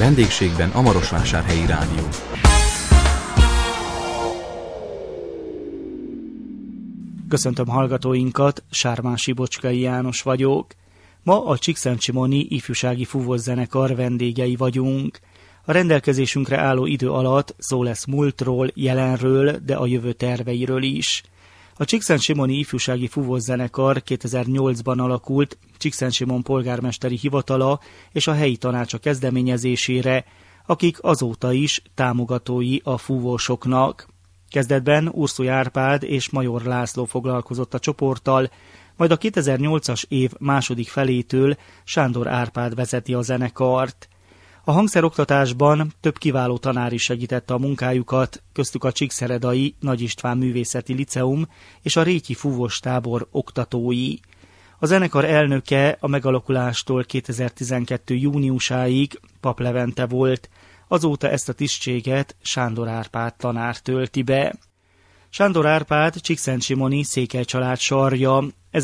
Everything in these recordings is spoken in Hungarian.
Vendégségben a Marosvásárhelyi Rádió. Köszöntöm hallgatóinkat, Sármási Bocskai János vagyok. Ma a Csíkszentsimoni Ifjúsági Fúvószenekar vendégei vagyunk. A rendelkezésünkre álló idő alatt szó lesz múltról, jelenről, de a jövő terveiről is. A Csíkszentsimoni Ifjúsági Fúvószenekar 2008-ban alakult Csíkszentsimon polgármesteri hivatala és a helyi tanácsa kezdeményezésére, akik azóta is támogatói a fúvósoknak. Kezdetben Urszuly Árpád és Major László foglalkozott a csoporttal, majd a 2008-as év második felétől Sándor Árpád vezeti a zenekart. A hangszeroktatásban több kiváló tanár is segítette a munkájukat, köztük a Csíkszeredai Nagy István Művészeti Liceum és a Rétyi Fúvós Tábor oktatói. A zenekar elnöke a megalakulástól 2012. júniusáig Pap Levente volt, azóta ezt a tisztséget Sándor Árpád tanár tölti be. Sándor Árpád csíkszentsimoni Székely család sarja,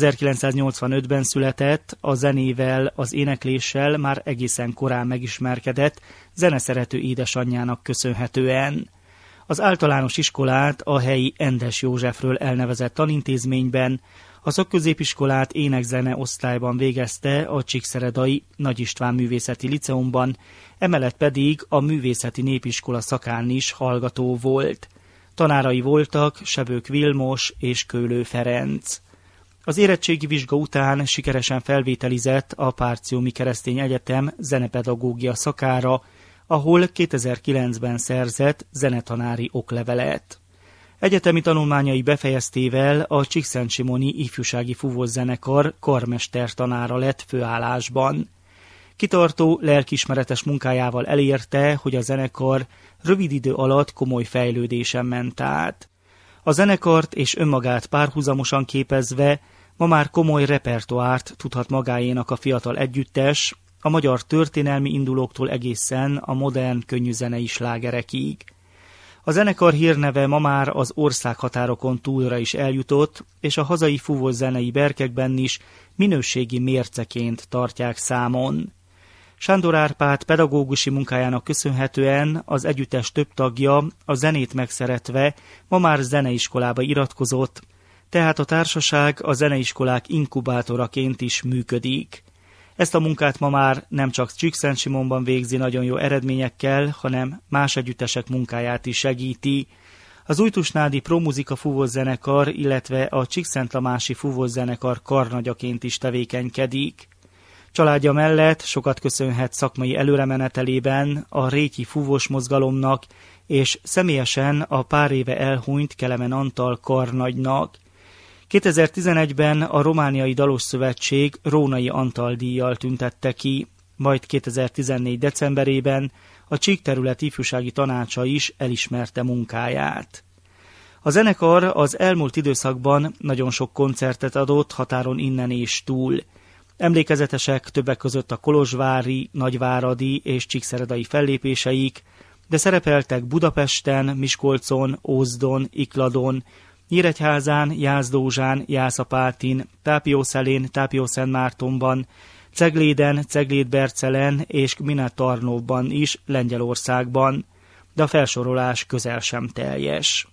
1985-ben született, a zenével, az énekléssel már egészen korán megismerkedett, zeneszerető édesanyjának köszönhetően. Az általános iskolát a helyi Endes Józsefről elnevezett tanintézményben, a szakközépiskolát énekzene osztályban végezte a Csíkszeredai Nagy István Művészeti Liceumban, emellett pedig a Művészeti Népiskola szakán is hallgató volt. Tanárai voltak Sebők Vilmos és Kőlő Ferenc. Az érettségi vizsga után sikeresen felvételizett a Párciumi Keresztény Egyetem zenepedagógia szakára, ahol 2009-ben szerzett zenetanári oklevelet. Egyetemi tanulmányai befejeztével a Csíkszentsimoni Ifjúsági Fúvószenekar karmestertanára lett főállásban. Kitartó, lelkiismeretes munkájával elérte, hogy a zenekar rövid idő alatt komoly fejlődésen ment át. A zenekart és önmagát párhuzamosan képezve ma már komoly repertoárt tudhat magáénak a fiatal együttes, a magyar történelmi indulóktól egészen a modern könnyűzenei slágerekig. A zenekar hírneve ma már az országhatárokon túlra is eljutott, és a hazai fúvószenei berkekben is minőségi mérceként tartják számon. Sándor Árpád pedagógusi munkájának köszönhetően az együttes több tagja a zenét megszeretve ma már zeneiskolába iratkozott, tehát a társaság a zeneiskolák inkubátoraként is működik. Ezt a munkát ma már nem csak Csíkszentsimonban végzi nagyon jó eredményekkel, hanem más együttesek munkáját is segíti. Az Újtusnádi Promuzika Fúvószenekar, illetve a Csíkszentlamási Fúvószenekar karnagyaként is tevékenykedik. Családja mellett sokat köszönhet szakmai előremenetelében a rétyi fúvós mozgalomnak, és személyesen a pár éve elhunyt Kelemen Antal karnagynak. 2011-ben a Romániai Dalos Szövetség Rónai Antal díjjal tüntette ki, majd 2014. decemberében a Csíkterület Ifjúsági Tanácsa is elismerte munkáját. A zenekar az elmúlt időszakban nagyon sok koncertet adott határon innen és túl. Emlékezetesek többek között a kolozsvári, nagyváradi és csíkszeredai fellépéseik, de szerepeltek Budapesten, Miskolcon, Ózdon, Ikladon, Nyíregyházán, Jászdózsán, Jászapátin, Tápiószelén, Tápiószentmártonban, Cegléden, Ceglédbercelen és Gmina-Tarnóvban is Lengyelországban, de a felsorolás közel sem teljes.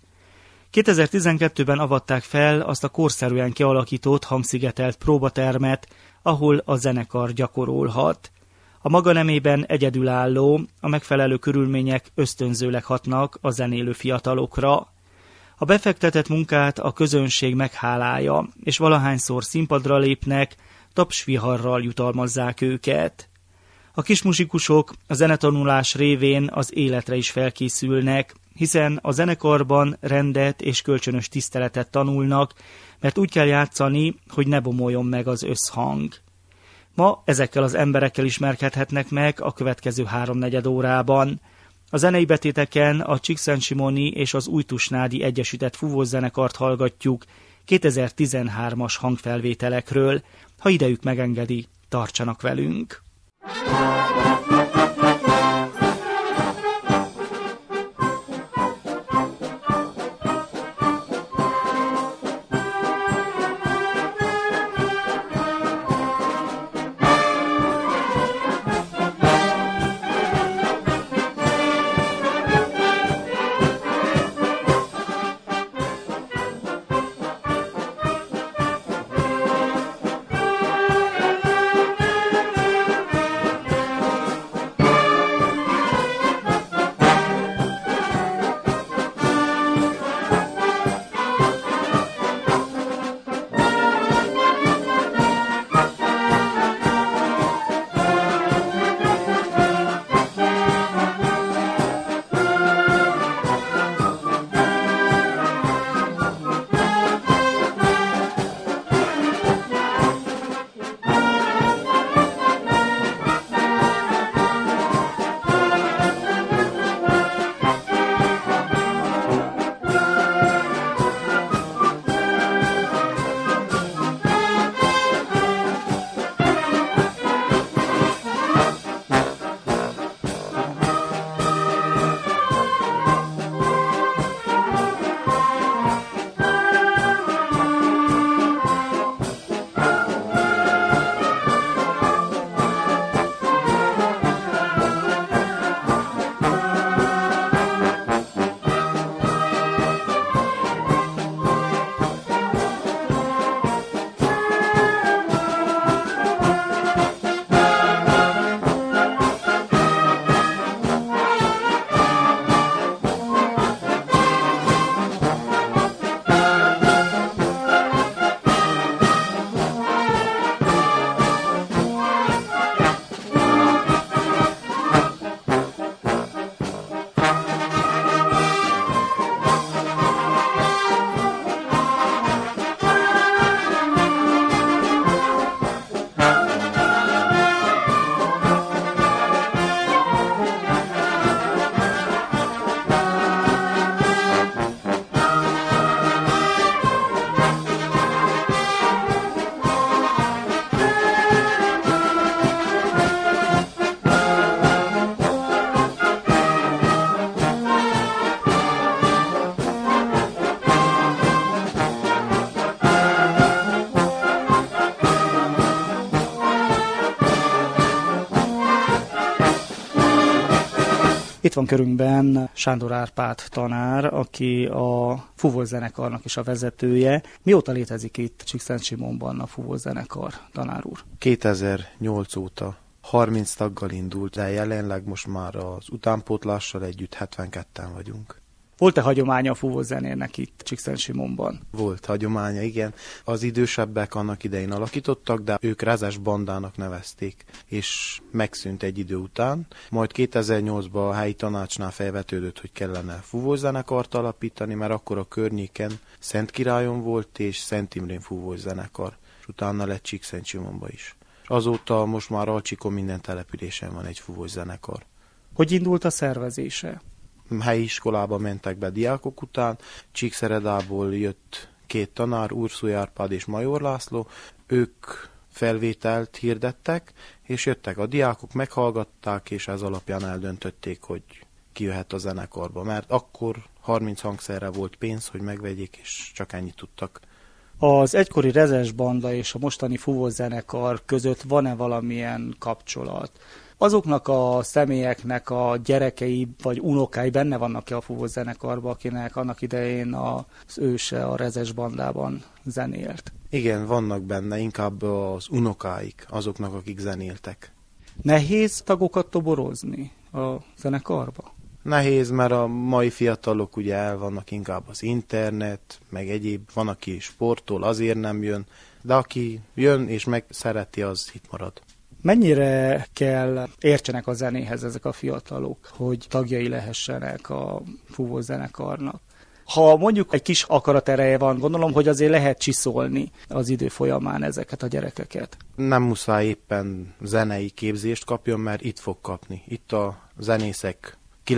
2012-ben avatták fel azt a korszerűen kialakított hangszigetelt próbatermet, ahol a zenekar gyakorolhat. A maga nemében egyedülálló, a megfelelő körülmények ösztönzőleg hatnak a zenélő fiatalokra. A befektetett munkát a közönség meghálálja, és valahányszor színpadra lépnek, tapsviharral jutalmazzák őket. A kismuzsikusok a zenetanulás révén az életre is felkészülnek, hiszen a zenekarban rendet és kölcsönös tiszteletet tanulnak, mert úgy kell játszani, hogy ne bomoljon meg az összhang. Ma ezekkel az emberekkel ismerkedhetnek meg a következő 3/4 órában. A zenei betéteken a Csíkszentsimoni és az Újtusnádi Egyesített Fúvószenekart hallgatjuk 2013-as hangfelvételekről. Ha idejük megengedi, tartsanak velünk! Itt van körünkben Sándor Árpád tanár, aki a fúvózenekarnak is a vezetője. Mióta létezik itt Csíkszentsimonban a fúvózenekar, tanár úr? 2008 óta 30 taggal indult, de jelenleg most már az utánpótlással együtt 72-en vagyunk. Volt-e hagyománya a fúvózenének itt Csíkszentsimonban? Volt hagyománya, igen. Az idősebbek annak idején alakítottak, de ők rezes bandának nevezték, és megszűnt egy idő után. Majd 2008-ban a helyi tanácsnál felvetődött, hogy kellene fúvózenekart alapítani, mert akkor a környéken Szentkirályon volt, és Szent Imrén fúvózenekar, és utána lett Csíkszentsimonba is. Azóta most már Alcsikon minden településen van egy fúvózenekar. Hogy indult a szervezése? Helyi iskolába mentek be diákok után, Csíkszeredából jött 2 tanár, Urszúly Árpád és Major László, ők felvételt hirdettek, és jöttek a diákok, meghallgatták, és ez alapján eldöntötték, hogy ki jöhet a zenekarba, mert akkor 30 hangszerre volt pénz, hogy megvegyék, és csak ennyit tudtak. Az egykori rezes banda és a mostani fúvózenekar között van-e valamilyen kapcsolat? Azoknak a személyeknek a gyerekei vagy unokái benne vannak-e a fúvózenekarban, akinek annak idején az őse a rezes bandában zenélt? Igen, vannak benne, inkább az unokáik, azoknak, akik zenéltek. Nehéz tagokat toborozni a zenekarba? Nehéz, mert a mai fiatalok ugye el vannak inkább az internet, meg egyéb, van, aki sportol, azért nem jön, de aki jön és meg szereti, az itt marad. Mennyire kell értsenek a zenéhez ezek a fiatalok, hogy tagjai lehessenek a fúvózenekarnak? Ha mondjuk egy kis akaratereje van, gondolom, hogy azért lehet csiszolni az idő folyamán ezeket a gyerekeket. Nem muszáj éppen zenei képzést kapjon, mert itt fog kapni. Itt a zenészek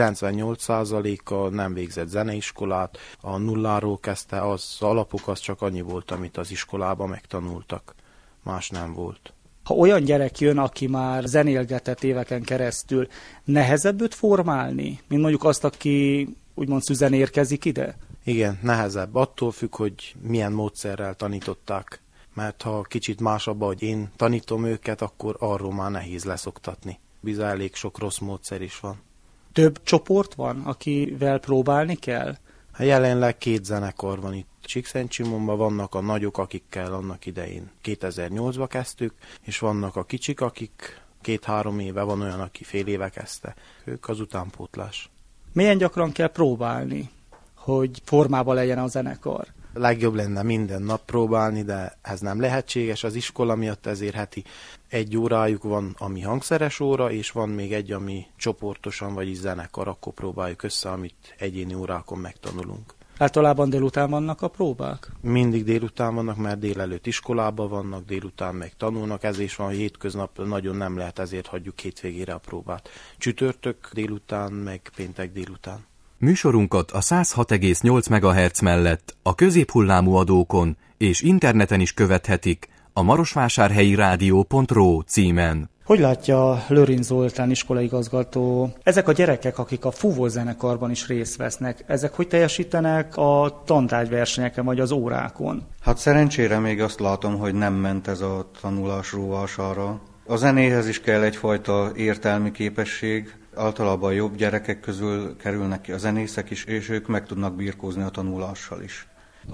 98%-a nem végzett zeneiskolát, a nulláról kezdte, az alapok az csak annyi volt, amit az iskolában megtanultak. Más nem volt. Ha olyan gyerek jön, aki már zenélgetett éveken keresztül, nehezebb őt formálni, mint mondjuk azt, aki úgymond szüzen érkezik ide? Igen, nehezebb. Attól függ, hogy milyen módszerrel tanították. Mert ha kicsit másabb, hogy én tanítom őket, akkor arról már nehéz leszoktatni. Bizony elég sok rossz módszer is van. Több csoport van, akivel próbálni kell? Jelenleg 2 zenekar van itt Csíkszentsimonban, vannak a nagyok, akikkel annak idején 2008-ba kezdtük, és vannak a kicsik, akik 2-3 éve, van olyan, aki fél éve kezdte. Ők az utánpótlás. Milyen gyakran kell próbálni, hogy formában legyen a zenekar? Legjobb lenne minden nap próbálni, de ez nem lehetséges az iskola miatt, ezért heti 1 órájuk van, ami hangszeres óra, és van még egy, ami csoportosan, vagyis zenekar, akkor próbáljuk össze, amit egyéni órákon megtanulunk. Általában délután vannak a próbák? Mindig délután vannak, mert délelőtt iskolában vannak, délután meg tanulnak, ez is van, hogy hétköznap nagyon nem lehet, ezért hagyjuk hétvégére a próbát. Csütörtök délután, meg péntek délután. Műsorunkat a 106,8 MHz mellett a középhullámú adókon és interneten is követhetik a marosvásárhelyirádió.ro címen. Hogy látja Lőrinc Zoltán iskolaigazgató, ezek a gyerekek, akik a fúvózenekarban is részt vesznek, ezek hogy teljesítenek a tantárgyversenyeken vagy az órákon? Hát szerencsére még azt látom, hogy nem ment ez a tanulás róvására. A zenéhez is kell egyfajta értelmi képesség, általában jobb gyerekek közül kerülnek ki a zenészek is, és ők meg tudnak birkózni a tanulással is.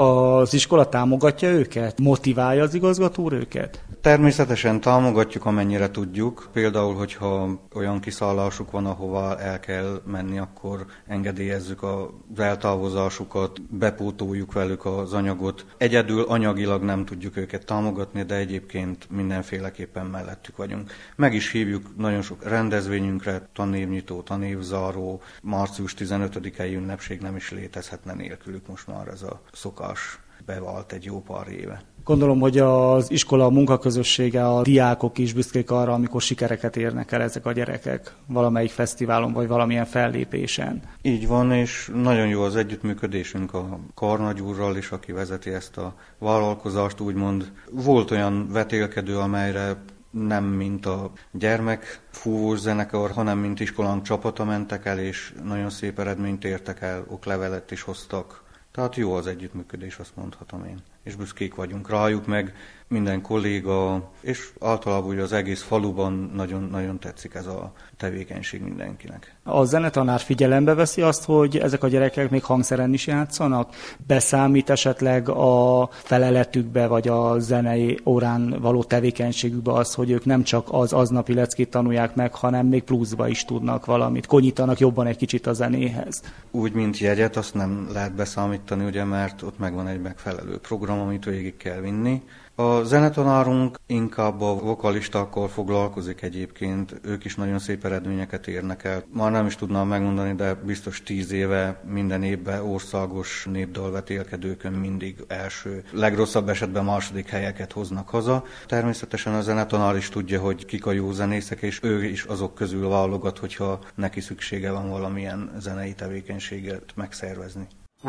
Az iskola támogatja őket? Motiválja az igazgató úr őket? Természetesen támogatjuk, amennyire tudjuk. Például, hogyha olyan kiszállásuk van, ahová el kell menni, akkor engedélyezzük az eltávozásukat, bepótoljuk velük az anyagot. Egyedül anyagilag nem tudjuk őket támogatni, de egyébként mindenféleképpen mellettük vagyunk. Meg is hívjuk nagyon sok rendezvényünkre, tanévnyitó, tanévzáró, március 15-i ünnepség nem is létezhetne nélkülük, most már ez a szokás bevált egy jó pár éve. Gondolom, hogy az iskola munkaközössége, a diákok is büszkék arra, amikor sikereket érnek el ezek a gyerekek valamelyik fesztiválon vagy valamilyen fellépésen. Így van, és nagyon jó az együttműködésünk a karnagy úrral is, aki vezeti ezt a vállalkozást, úgymond. Volt olyan vetélkedő, amelyre nem mint a gyermek fúvós zenekar, hanem mint iskolánk csapata mentek el, és nagyon szép eredményt értek el, oklevelet is hoztak. Tehát jó az együttműködés, azt mondhatom én. és büszkék vagyunk rájuk, meg minden kolléga, és általában ugye az egész faluban nagyon tetszik ez a tevékenység mindenkinek. A zenetanár figyelembe veszi azt, hogy ezek a gyerekek még hangszeren is játszanak? Beszámít esetleg a feleletükbe, vagy a zenei órán való tevékenységükbe az, hogy ők nem csak az aznapi leckét tanulják meg, hanem még pluszba is tudnak valamit, konyítanak jobban egy kicsit a zenéhez? Úgy, mint jegyet, azt nem lehet beszámítani, ugye, mert ott megvan egy megfelelő program, amit végig kell vinni. A zenetanárunk inkább a vokalistákkal foglalkozik egyébként, ők is nagyon szép eredményeket érnek el. Már nem is tudnám megmondani, de biztos 10 éve minden évben országos népdalvetélkedőkön mindig első, legrosszabb esetben második helyeket hoznak haza. Természetesen a zenetanár is tudja, hogy kik a jó zenészek, és ő is azok közül válogat, hogyha neki szüksége van valamilyen zenei tevékenységet megszervezni.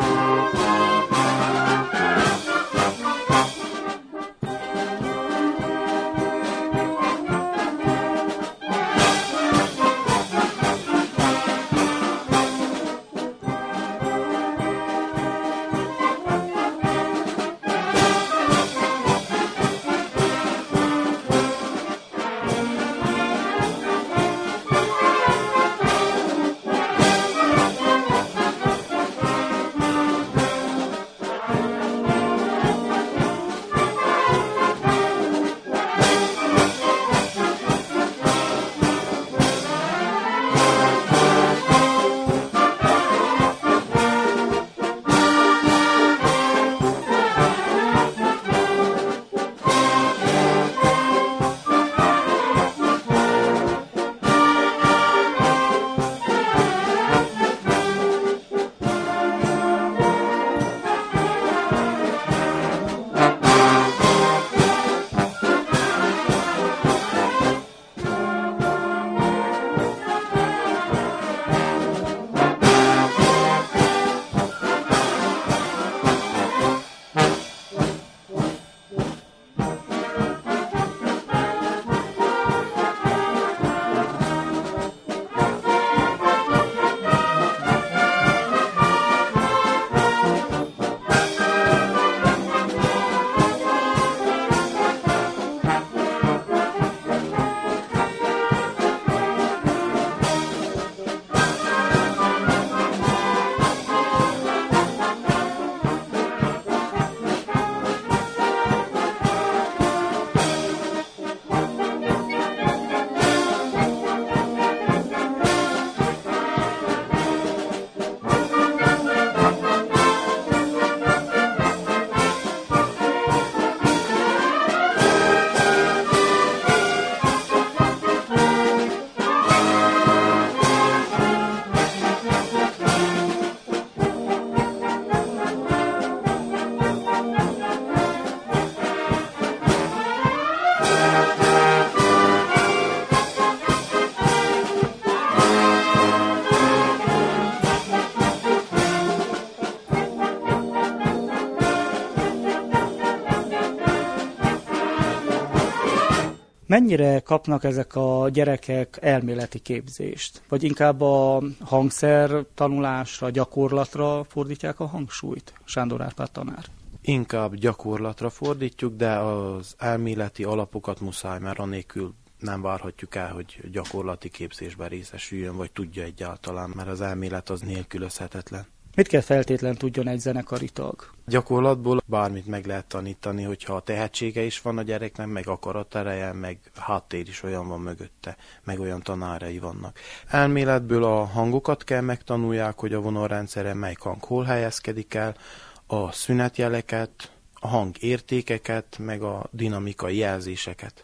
Mennyire kapnak ezek a gyerekek elméleti képzést? Vagy inkább a hangszer tanulásra, gyakorlatra fordítják a hangsúlyt? Sándor Árpád tanár. Inkább gyakorlatra fordítjuk, de az elméleti alapokat muszáj, mert anélkül nem várhatjuk el, hogy gyakorlati képzésben részesüljön, vagy tudja egyáltalán, mert az elmélet az nélkülözhetetlen. Mit kell feltétlen tudjon egy zenekari tag? Gyakorlatból bármit meg lehet tanítani, hogyha a tehetsége is van a gyereknek, meg akaratereje, meg háttér is olyan van mögötte, meg olyan tanárai vannak. Elméletből a hangokat kell megtanulják, hogy a vonalrendszeren melyik hang hol helyezkedik el, a szünetjeleket, a hangértékeket, meg a dinamikai jelzéseket.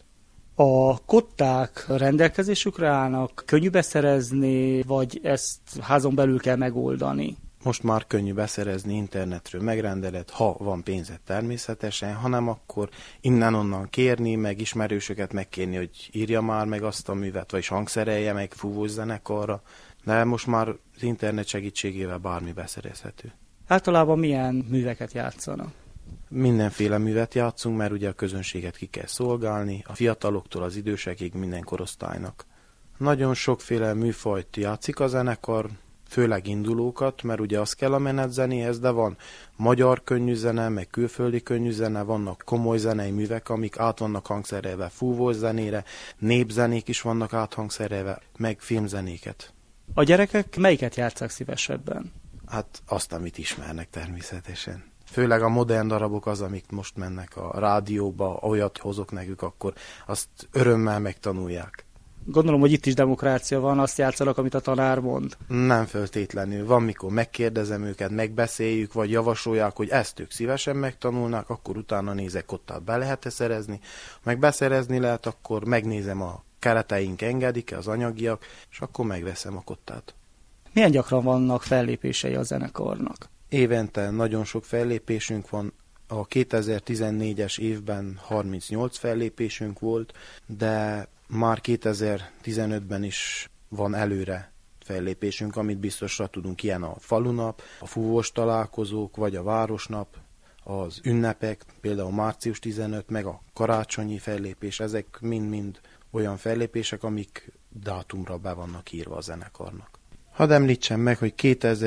A kották rendelkezésükre állnak, könnyű beszerezni, vagy ezt házon belül kell megoldani? Most már könnyű beszerezni, internetről megrendeled, ha van pénzed természetesen, hanem akkor innen-onnan kérni, meg ismerősöket megkérni, hogy írja már meg azt a művet, vagy hangszerelje meg fúvós zenekarra, de most már az internet segítségével bármi beszerezhető. Általában milyen műveket játszanak? Mindenféle művet játszunk, mert ugye a közönséget ki kell szolgálni, a fiataloktól az idősekig minden korosztálynak. Nagyon sokféle műfajt játszik a zenekar, főleg indulókat, mert ugye az kell a menetzenéhez, de van magyar könnyűzene, meg külföldi könnyűzene, vannak komoly zenei művek, amik át vannak hangszerelve fúvós zenére, népzenék is vannak áthangszerelve, meg filmzenéket. A gyerekek melyiket játsszák szívesebben? Hát azt, amit ismernek természetesen. Főleg a modern darabok az, amik most mennek a rádióba, olyat hozok nekük, akkor azt örömmel megtanulják. Gondolom, hogy itt is demokrácia van, azt játszanak, amit a tanár mond. Nem feltétlenül. Van, mikor megkérdezem őket, megbeszéljük, vagy javasolják, hogy ezt ők szívesen megtanulnak, akkor utána nézek, kottát be lehet-e szerezni. Meg beszerezni lehet, akkor megnézem, a kereteink engedik-e, az anyagiak, és akkor megveszem a kottát. Milyen gyakran vannak fellépései a zenekarnak? Évente nagyon sok fellépésünk van. A 2014-es évben 38 fellépésünk volt, de már 2015-ben is van előre fellépésünk, amit biztosra tudunk, ilyen a falunap, a fúvós találkozók, vagy a városnap, az ünnepek, például március 15, meg a karácsonyi fellépés, ezek mind-mind olyan fellépések, amik dátumra be vannak írva a zenekarnak. Hadd említsem meg, hogy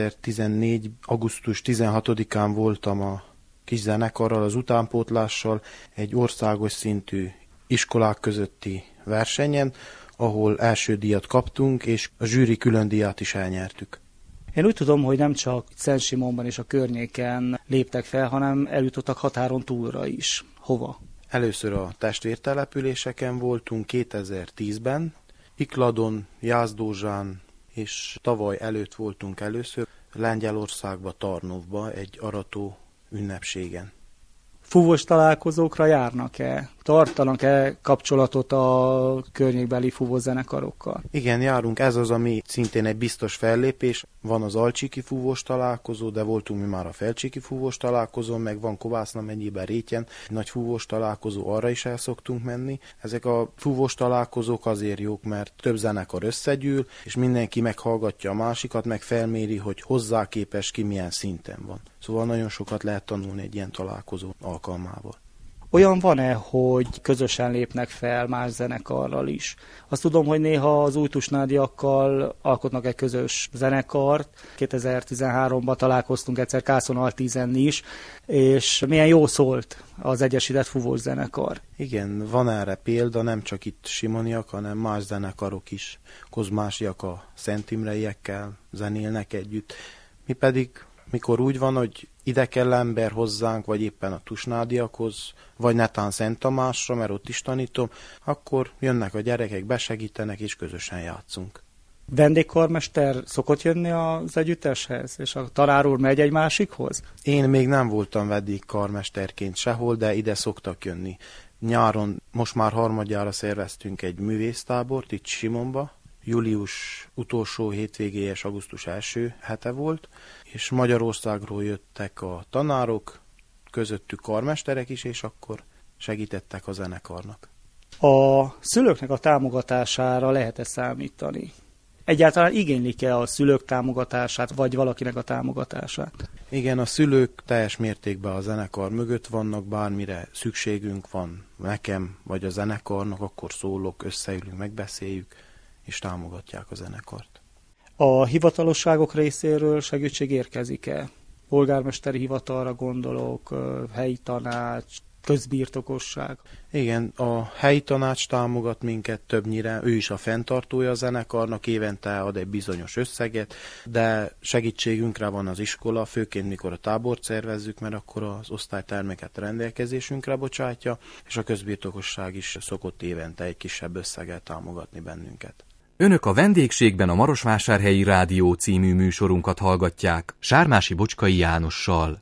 2014. augusztus 16-án voltam a kis zenekarral, az utánpótlással egy országos szintű iskolák közötti versenyen, ahol első díjat kaptunk, és a zsűri külön díjat is elnyertük. Én úgy tudom, hogy nem csak Szent-Simonban és a környéken léptek fel, hanem eljutottak határon túlra is. Hova? Először a testvértelepüléseken voltunk 2010-ben, Ikladon, Jászdózsán, és tavaly előtt voltunk először Lengyelországba, Tarnówba egy arató ünnepségen. Fúvós találkozókra járnak-e? Tartanak-e kapcsolatot a környékbeli fúvós zenekarokkal? Igen, járunk. Ez az, ami szintén egy biztos fellépés. Van az Alcsiki fúvós találkozó, de voltunk mi már a Felcsiki fúvós találkozón, meg van Kovászna megyében Rétjen egy nagy fúvós találkozó, arra is el szoktunk menni. Ezek a fúvós találkozók azért jók, mert több zenekar összegyűl, és mindenki meghallgatja a másikat, meg felméri, hogy hozzá képes ki milyen szinten van. Szóval nagyon sokat lehet tanulni egy ilyen találkozó alkalmával. Olyan van-e, hogy közösen lépnek fel más zenekarral is? Azt tudom, hogy néha az újtusnádiakkal alkotnak egy közös zenekart. 2013-ban találkoztunk egyszer Kászon-Altízen is, és milyen jó szólt az Egyesített Fúvós Zenekar. Igen, van erre példa, nem csak itt simoniak, hanem más zenekarok is. Kozmásiak a Szent Imreiekkel zenélnek együtt. Mi pedig, mikor úgy van, hogy ide kell ember hozzánk, vagy éppen a tusnádiakhoz, vagy netán Szent Tamásra, mert ott is tanítom, akkor jönnek a gyerekek, besegítenek, és közösen játszunk. Vendégkarmester szokott jönni az együtteshez, és a tanár úr megy egy másikhoz? Én még nem voltam vendégkarmesterként sehol, de ide szoktak jönni. Nyáron most már harmadjára szerveztünk egy művésztábort itt Simonba. Július utolsó hétvégéje és augusztus első hete volt, és Magyarországról jöttek a tanárok, közöttük karmesterek is, és akkor segítettek a zenekarnak. A szülőknek a támogatására lehet-e számítani? Egyáltalán igénylik-e a szülők támogatását, vagy valakinek a támogatását? Igen, a szülők teljes mértékben a zenekar mögött vannak, bármire szükségünk van nekem, vagy a zenekarnak, akkor szólok, összeülünk, megbeszéljük, és támogatják a zenekart. A hivatalosságok részéről segítség érkezik-e? Polgármesteri hivatalra gondolok, helyi tanács, közbirtokosság. Igen, a helyi tanács támogat minket többnyire, ő is a fenntartója a zenekarnak, évente ad egy bizonyos összeget, de segítségünkre van az iskola, főként mikor a tábort szervezzük, mert akkor az osztálytermeket rendelkezésünkre bocsátja, és a közbirtokosság is szokott évente egy kisebb összeget támogatni bennünket. Önök a vendégségben a Marosvásárhelyi Rádió című műsorunkat hallgatják Sármási Bocskai Jánossal.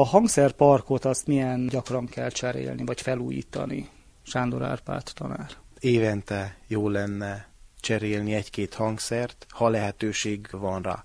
hangszerparkot azt milyen gyakran kell cserélni, vagy felújítani, Sándor Árpád tanár? Évente jó lenne cserélni egy-két hangszert, ha lehetőség van rá.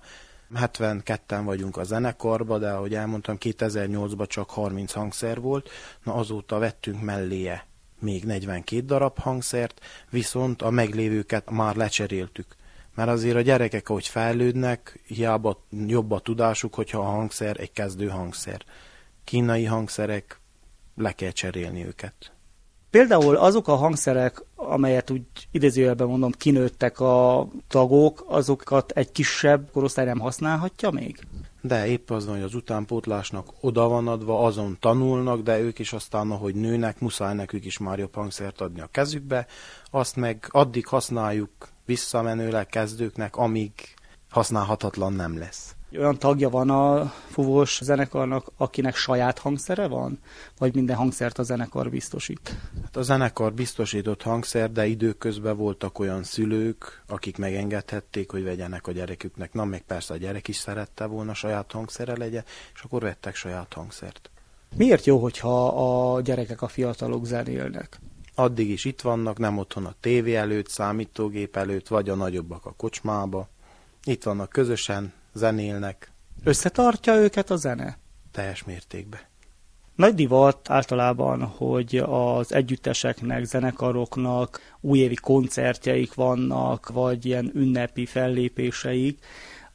72-en vagyunk a zenekarban, de ahogy elmondtam, 2008-ban csak 30 hangszer volt, na azóta vettünk melléje még 42 darab hangszert, viszont a meglévőket már lecseréltük. Mert azért a gyerekek, ahogy fejlődnek, hiába jobb a tudásuk, hogyha a hangszer egy kezdő hangszer. Kínai hangszerek, le kell cserélni őket. Például azok a hangszerek, amelyet úgy idézőjelben mondom, kinőttek a tagok, azokat egy kisebb korosztály nem használhatja még? De épp az van, hogy az utánpótlásnak oda van adva, azon tanulnak, de ők is aztán, ahogy nőnek, muszáj nekük is már jobb hangszert adni a kezükbe, azt meg addig használjuk visszamenőleg kezdőknek, amíg használhatatlan nem lesz. Olyan tagja van a fúvós zenekarnak, akinek saját hangszere van? Vagy minden hangszert a zenekar biztosít? Hát a zenekar biztosított hangszer, de időközben voltak olyan szülők, akik megengedhették, hogy vegyenek a gyereküknek. Na, még persze a gyerek is szerette volna saját hangszere legyen, és akkor vettek saját hangszert. Miért jó, hogyha a gyerekek, a fiatalok zenélnek? Addig is itt vannak, nem otthon a tévé előtt, számítógép előtt, vagy a nagyobbak a kocsmába. Itt vannak közösen, zenélnek. Összetartja őket a zene? Teljes mértékben. Nagy divat általában, hogy az együtteseknek, zenekaroknak újévi koncertjeik vannak, vagy ilyen ünnepi fellépéseik.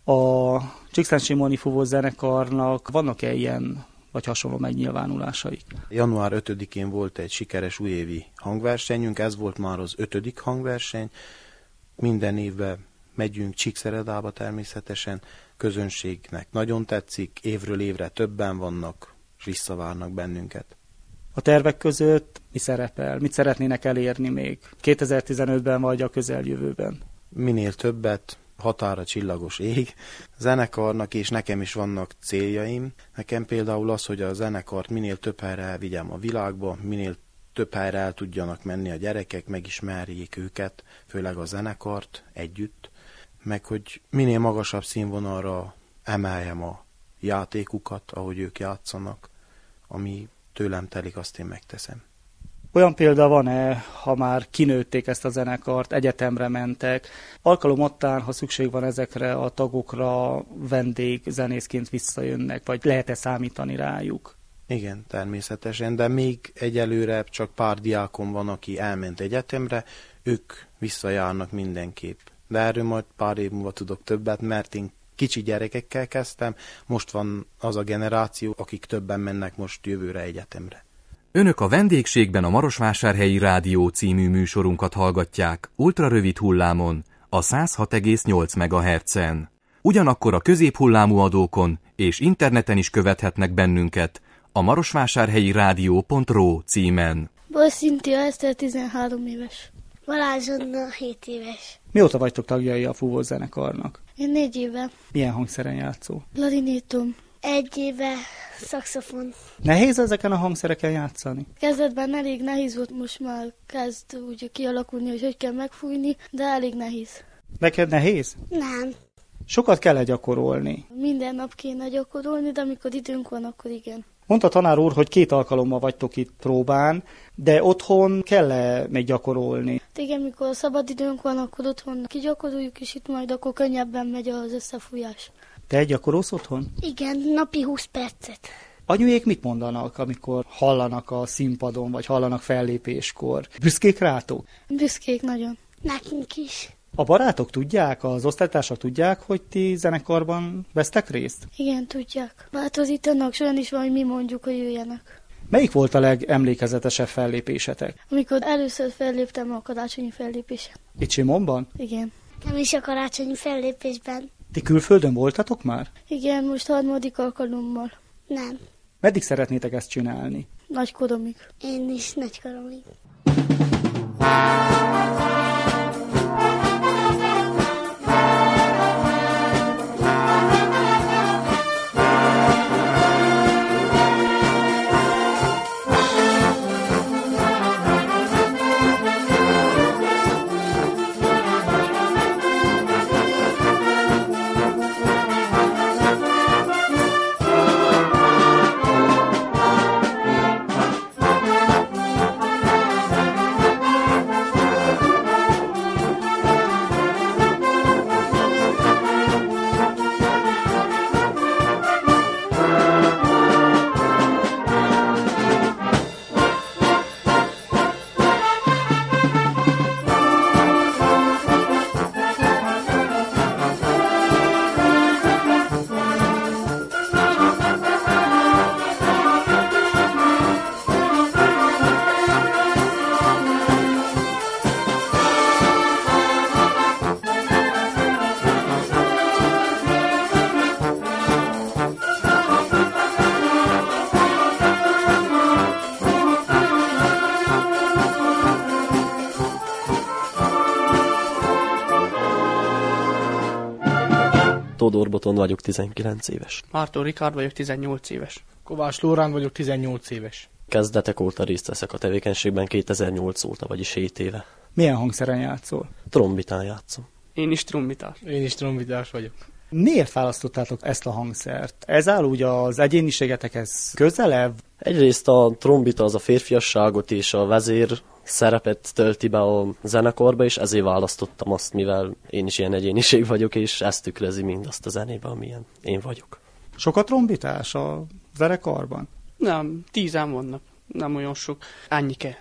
A Csíkszentsimoni Fúvós Zenekarnak vannak-e ilyen vagy hasonló megnyilvánulásaik? Január 5-én volt egy sikeres újévi hangversenyünk, ez volt már az 5. hangverseny. Minden évben megyünk Csíkszeredába természetesen, közönségnek nagyon tetszik, évről évre többen vannak, és visszavárnak bennünket. A tervek között mi szerepel? Mit szeretnének elérni még 2015-ben vagy a közeljövőben? Minél többet, határa csillagos ég. Zenekarnak és nekem is vannak céljaim. Nekem például az, hogy a zenekart minél több helyre elvigyem a világba, minél több helyre el tudjanak menni a gyerekek, megismerjék őket, főleg a zenekart együtt, meg hogy minél magasabb színvonalra emeljem a játékukat, ahogy ők játszanak, ami tőlem telik, azt én megteszem. Olyan példa van-e, ha már kinőtték ezt a zenekart, egyetemre mentek, alkalomattán, ha szükség van ezekre a tagokra, vendégzenészként visszajönnek, vagy lehet-e számítani rájuk? Igen, természetesen, de még egyelőre csak pár diákon van, aki elment egyetemre, ők visszajárnak mindenképp. De erről majd pár év múlva tudok többet, mert én kicsi gyerekekkel kezdtem, most van az a generáció, akik többen mennek most jövőre egyetemre. Önök a vendégségben a Marosvásárhelyi Rádió című műsorunkat hallgatják ultrarövid hullámon, a 106,8 MHz-en. Ugyanakkor a középhullámú adókon és interneten is követhetnek bennünket a marosvásárhelyi rádió.ro címen. Borszinti Eszter 13 éves. Balázs Anna 7 éves. Mióta vagytok tagjai a fúvós zenekarnak? Én 4 éve. Milyen hangszeren játszó? Klarinétom. 1 éve szaxofon. Nehéz ezeken a hangszereken játszani? Kezdetben elég nehéz volt, most már kezd úgy kialakulni, hogy kell megfújni, de elég nehéz. Neked nehéz? Nem. Sokat kell gyakorolni. Minden nap kéne gyakorolni, de amikor időnk van, akkor igen. Mondta tanár úr, hogy 2 alkalommal vagytok itt próbán, de otthon kell-e még gyakorolni? Igen, mikor szabad időnk van, akkor otthon kigyakoroljuk, és itt majd akkor könnyebben megy az összefújás. Te gyakorolsz otthon? Igen, napi 20 percet. Anyujék mit mondanak, amikor hallanak a színpadon, vagy hallanak fellépéskor? Büszkék rátok? Büszkék nagyon. Nekünk is. A barátok tudják, az osztálytársak tudják, hogy ti zenekarban vesztek részt? Igen, tudják. Bátorítanak, olyan is van, hogy mi mondjuk, hogy jöjjenek. Melyik volt a legemlékezetesebb fellépésetek? Amikor először felléptem a karácsonyi fellépésen. Itt Simonban? Igen. Nem is a karácsonyi fellépésben. Ti külföldön voltatok már? Igen, most 3. alkalommal. Nem. Meddig szeretnétek ezt csinálni? Nagykoromig. Én is nagykoromig. Fodor Boton vagyok, 19 éves. Márton Rikárd vagyok, 18 éves. Kovács Lórán vagyok, 18 éves. Kezdetek óta részt veszek a tevékenységben 2008 óta, vagyis 7 éve. Milyen hangszeren játszol? Trombitán játszom. Én is trombitás. Én is trombitás vagyok. Miért választottátok ezt a hangszert? Ez áll úgy az egyéniségetekhez közelebb? Egyrészt a trombita az a férfiasságot és a vezér szerepet tölti be a zenekarba, és ezért választottam azt, mivel én is ilyen egyéniség vagyok, és ezt tükrözi mindazt a zenébe, amilyen én vagyok. Sok a trombitás a zenekarban? Nem, 10-en vannak. Nem olyan sok. Annyike.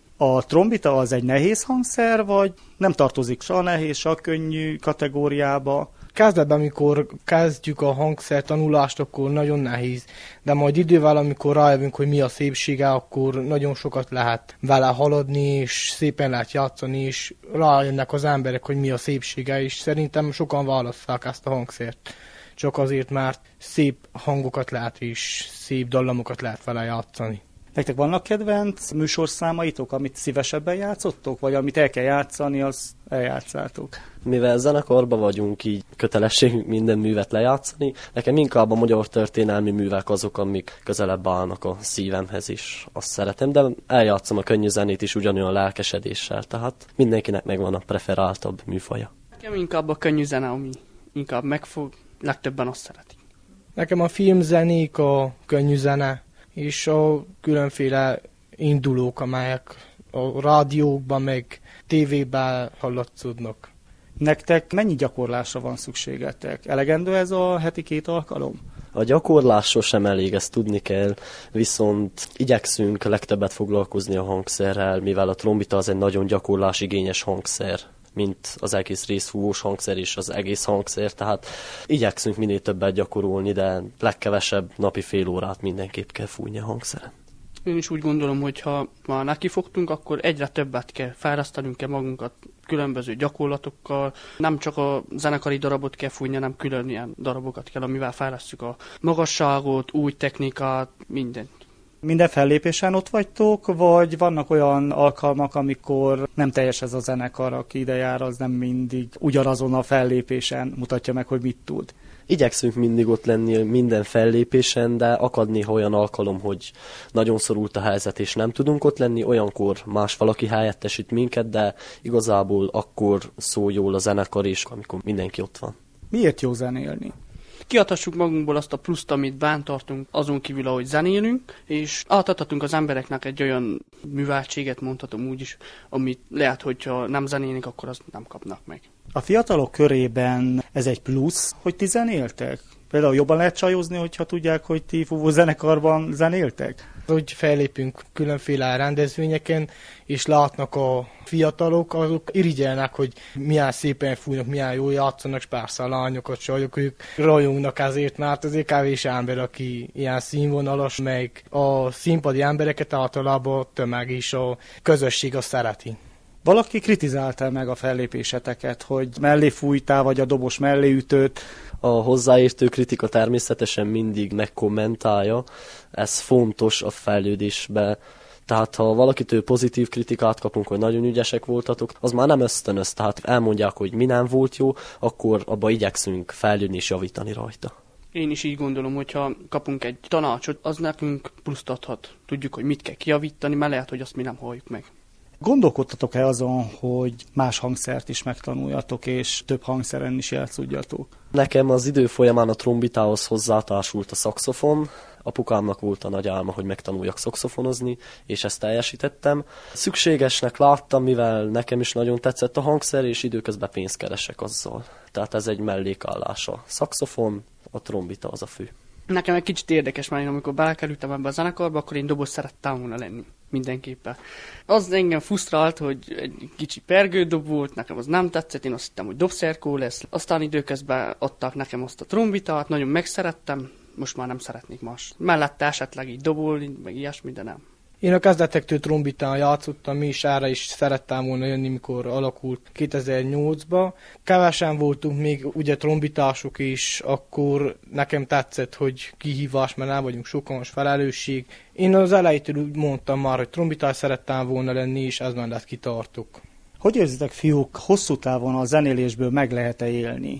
A trombita az egy nehéz hangszer, vagy nem tartozik se a nehéz, se a könnyű kategóriába? Kezdetben, amikor kezdjük a hangszer tanulást, akkor nagyon nehéz, de majd idővel, amikor rájövünk, hogy mi a szépsége, akkor nagyon sokat lehet vele haladni, és szépen lehet játszani, és rájönnek az emberek, hogy mi a szépsége, és szerintem sokan válasszák ezt a hangszert. Csak azért, mert szép hangokat lehet, és szép dallamokat lehet vele játszani. Nektek vannak kedvenc műsorszámaitok, amit szívesebben játszottok, vagy amit el kell játszani, azt eljátszátok? Mivel zenekarban vagyunk, így kötelességünk minden művet lejátszani, nekem inkább a magyar történelmi művek azok, amik közelebb állnak a szívemhez is. Azt szeretem, de eljátszom a könnyű zenét is ugyanolyan lelkesedéssel, tehát mindenkinek megvan a preferáltabb műfaja. Nekem inkább a könnyű zene, ami inkább megfog, legtöbben azt szeretik. Nekem a filmzenék, a könnyű zene, és a különféle indulók, amelyek a rádiókban, meg tévében hallatszódnak. Nektek mennyi gyakorlásra van szükségetek? Elegendő ez a heti 2 alkalom? A gyakorlás sosem elég, ezt tudni kell, viszont igyekszünk legtöbbet foglalkozni a hangszerrel, mivel a trombita az egy nagyon gyakorlásigényes hangszer, mint az egész részfúvós hangszer és az egész hangszer, tehát igyekszünk minél többet gyakorolni, de legkevesebb napi fél órát mindenképp kell fújni a hangszeren. Én is úgy gondolom, hogy ha már nekifogtunk, akkor egyre többet kell fejlesztenünk kell magunkat különböző gyakorlatokkal. Nem csak a zenekari darabot kell fújni, hanem külön ilyen darabokat kell, amivel fejlesztjük a magasságot, új technikát, mindent. Minden fellépésen ott vagytok, vagy vannak olyan alkalmak, amikor nem teljes ez a zenekar, aki ide jár, az nem mindig ugyanazon a fellépésen mutatja meg, hogy mit tud? Igyekszünk mindig ott lenni minden fellépésen, de akad néha olyan alkalom, hogy nagyon szorult a helyzet, és nem tudunk ott lenni, olyankor más valaki helyettesít minket, de igazából akkor szól jól a zenekar is, amikor mindenki ott van. Miért jó zenélni? Kiadhassuk magunkból azt a pluszt, amit bent tartunk, azon kívül, ahogy zenélünk, és átadhatunk az embereknek egy olyan műveltséget, mondhatom úgy is, amit lehet, hogyha nem zenélnek, akkor azt nem kapnak meg. A fiatalok körében ez egy plusz, hogy ti zenéltek? Például jobban lehet csajozni, hogyha tudják, hogy ti fúvó zenekarban zenéltek? Hogy fellépünk különféle rendezvényeken, és látnak a fiatalok, azok irigyelnek, hogy milyen szépen fújnak, milyen jól játszanak, és persze a lányokat, sajok, ők rajongnak ezért, mert azért kevés ember, aki ilyen színvonalas, meg a színpadi embereket általában a tömeg és a közösség azt szereti. Valaki kritizálta meg a fellépéseteket, hogy mellé fújtál, vagy a dobos mellé ütött. A hozzáértő kritika természetesen mindig megkommentálja, ez fontos a fejlődésbe. Tehát ha valakitől pozitív kritikát kapunk, hogy nagyon ügyesek voltatok, az már nem ösztönöz, tehát elmondják, hogy mi nem volt jó, akkor abba igyekszünk fejlődni és javítani rajta. Én is így gondolom, hogyha kapunk egy tanácsot, az nekünk pluszt adhat. Tudjuk, hogy mit kell kijavítani, mert lehet, hogy azt mi nem halljuk meg. Gondolkodtatok-e azon, hogy más hangszert is megtanuljatok, és több hangszeren is játszódjatok? Nekem az idő folyamán a trombitához hozzátársult a szaxofon. Apukámnak volt a nagy álma, hogy megtanuljak szaxofonozni, és ezt teljesítettem. Szükségesnek láttam, mivel nekem is nagyon tetszett a hangszer, és időközben pénzt keresek azzal. Tehát ez egy mellékállás. A szaxofon, a trombita az a fő. Nekem egy kicsit érdekes, mert én amikor belekerültem ebbe a zenekarba, akkor én dobos szerettem volna lenni. Mindenképpen. Az engem frusztrált, hogy egy kicsi pergődob volt, nekem az nem tetszett, én azt hittem, hogy dobszerkó lesz. Aztán időközben adták nekem azt a trombitát, nagyon megszerettem, most már nem szeretnék más. Mellette esetleg így dobolni, meg ilyesmi, de nem. Én a kezdetektől trombitán játszottam, és erre is szerettem volna jönni, mikor alakult 2008-ban. Kevesen voltunk még ugye trombitások is, akkor nekem tetszett, hogy kihívás, mert nem vagyunk sokan, most felelősség. Én az elejétől úgy mondtam már, hogy trombitás szerettem volna lenni, és ez mellett kitartok. Hogy érzitek, fiúk, hosszú távon a zenélésből meg lehet-e élni?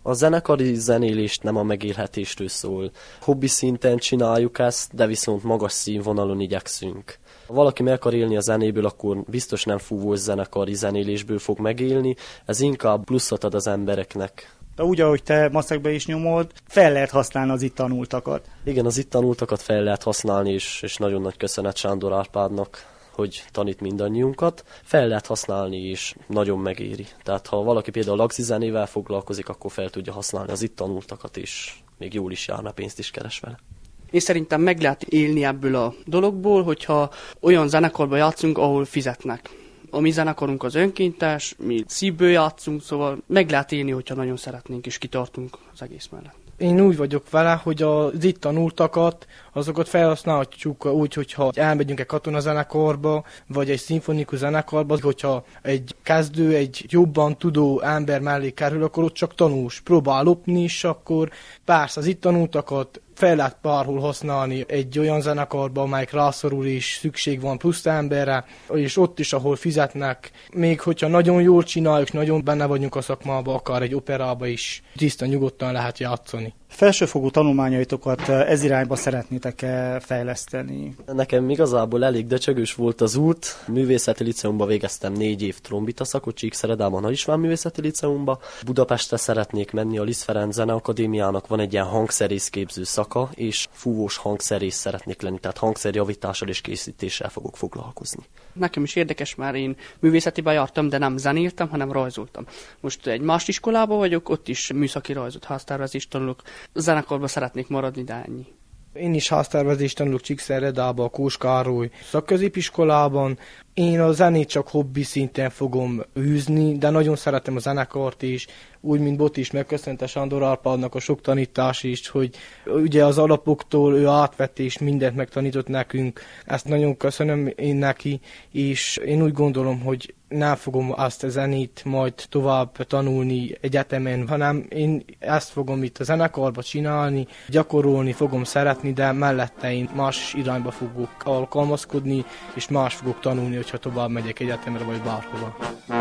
A zenekari zenélést nem a megélhetésről szól. Hobbi szinten csináljuk ezt, de viszont magas színvonalon igyekszünk. Ha valaki meg akar élni a zenéből, akkor biztos nem fúvós zenekari zenélésből fog megélni, ez inkább pluszot ad az embereknek. De úgy, ahogy te maszekbe is nyomod, fel lehet használni az itt tanultakat. Igen, az itt tanultakat fel lehet használni, és nagyon nagy köszönet Sándor Árpádnak, hogy tanít mindannyiunkat. Fel lehet használni, és nagyon megéri. Tehát ha valaki például lagzi zenével foglalkozik, akkor fel tudja használni az itt tanultakat, és még jól is járna, pénzt is keres vele. Én szerintem meg lehet élni ebből a dologból, hogyha olyan zenekarban játszunk, ahol fizetnek. A mi zenekarunk az önkéntes, mi szívből játszunk, szóval meg lehet élni, hogyha nagyon szeretnénk, és kitartunk az egész mellett. Én úgy vagyok vele, hogy az itt tanultakat, azokat felhasználhatjuk úgy, hogyha elmegyünk egy katonazenekarba, vagy egy szimfonikus zenekarba, hogyha egy kezdő, egy jobban tudó ember mellé kerül, akkor ott csak tanulsz, próbál lopni, és akkor persze az itt tanultakat fel lehet bárhol használni egy olyan zenekarba, amelyik rászorul és szükség van plusz emberre, és ott is, ahol fizetnek, még hogyha nagyon jól csináljuk, nagyon benne vagyunk a szakmában, akár egy operába is tisztán nyugodtan lehet játszani. Felsőfokú tanulmányaitokat ez irányba szeretnétek-e fejleszteni? Nekem igazából elég döcsögős volt az út. Művészeti liceumba végeztem 4 év trombita szakot, Csíkszeredában Nagy István Művészeti Liceumba. Budapestre szeretnék menni, a Liszt Ferenc Zeneakadémiának van egy ilyen hangszerészképző szaka, és fúvós hangszerész szeretnék lenni, tehát hangszerjavítással és készítéssel fogok foglalkozni. Nekem is érdekes, már én művészetiben jártam, de nem zenéltem, hanem rajzoltam. Most egy más iskolában vagyok, ott is műszaki rajzot, háztervezést tanulok. A zenekarban szeretnék maradni, de ennyi. Én is háztervezést tanulok Csíkszeredában, a Kós Károly szakközépiskolában. Én a zenét csak hobbi szinten fogom űzni, de nagyon szeretem a zenekart is, úgy, mint Boti is megköszönte Sándor Árpádnak a sok tanítás is, hogy ugye az alapoktól ő átvett és mindent megtanított nekünk. Ezt nagyon köszönöm én neki, és én úgy gondolom, hogy nem fogom azt a zenét majd tovább tanulni egyetemen, hanem én ezt fogom itt a zenekarba csinálni, gyakorolni fogom szeretni, de mellette én más irányba fogok alkalmazkodni, és más fogok tanulni, hogyha tovább megyek egyetemre vagy bárhova.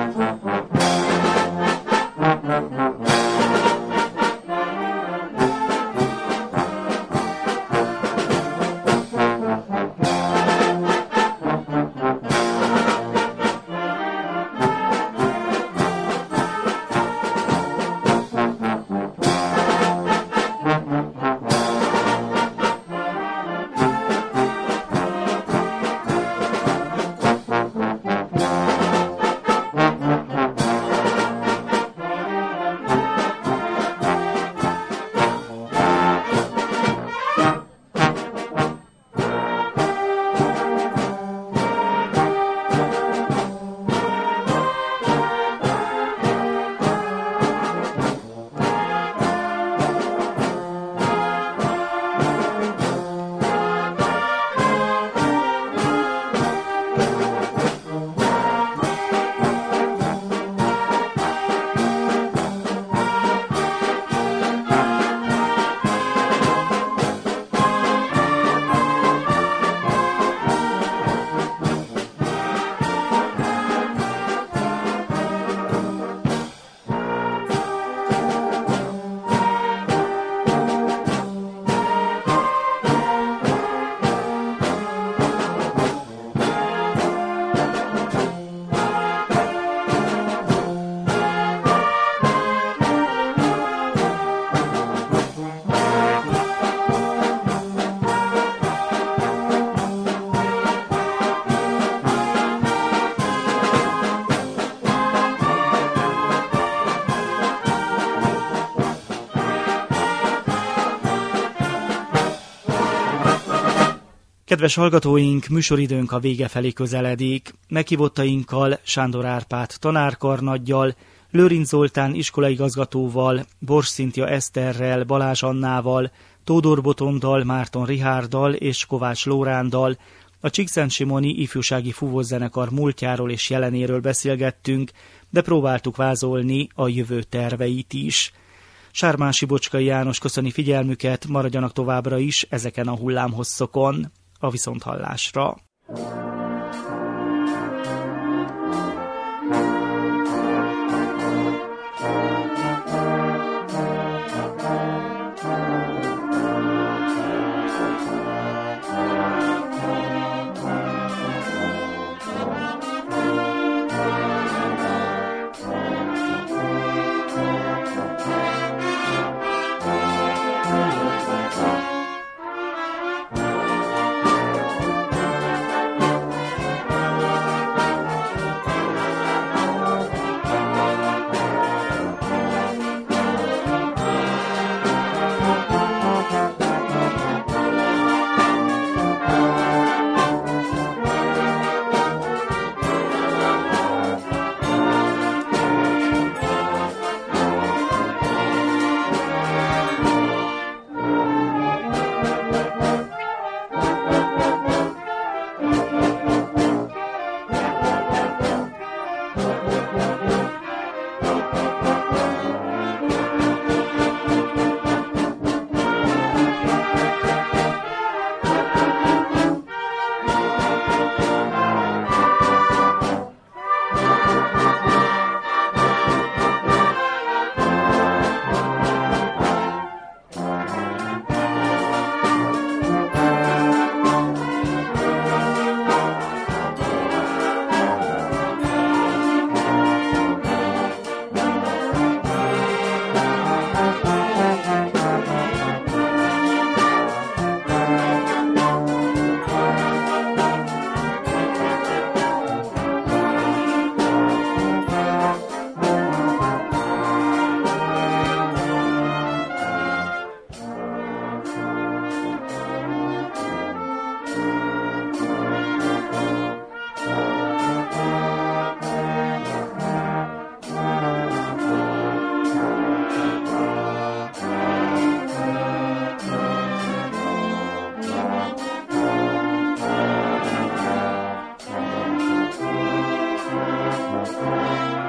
Kedves hallgatóink, műsoridőnk a vége felé közeledik. Meghívottainkkal Sándor Árpád tanárkarnaggyal, Lőrinc Zoltán iskolaigazgatóval, Bors Szinthia Eszterrel, Balázs Annával, Tódor Botondal, Márton Richárddal és Kovács Lórándal a Csíkszentsimoni ifjúsági fúvózenekar múltjáról és jelenéről beszélgettünk, de próbáltuk vázolni a jövő terveit is. Sármán Sibocskai János köszöni figyelmüket, maradjanak továbbra is ezeken a hullámhosszokon. A viszonthallásra. Thank you.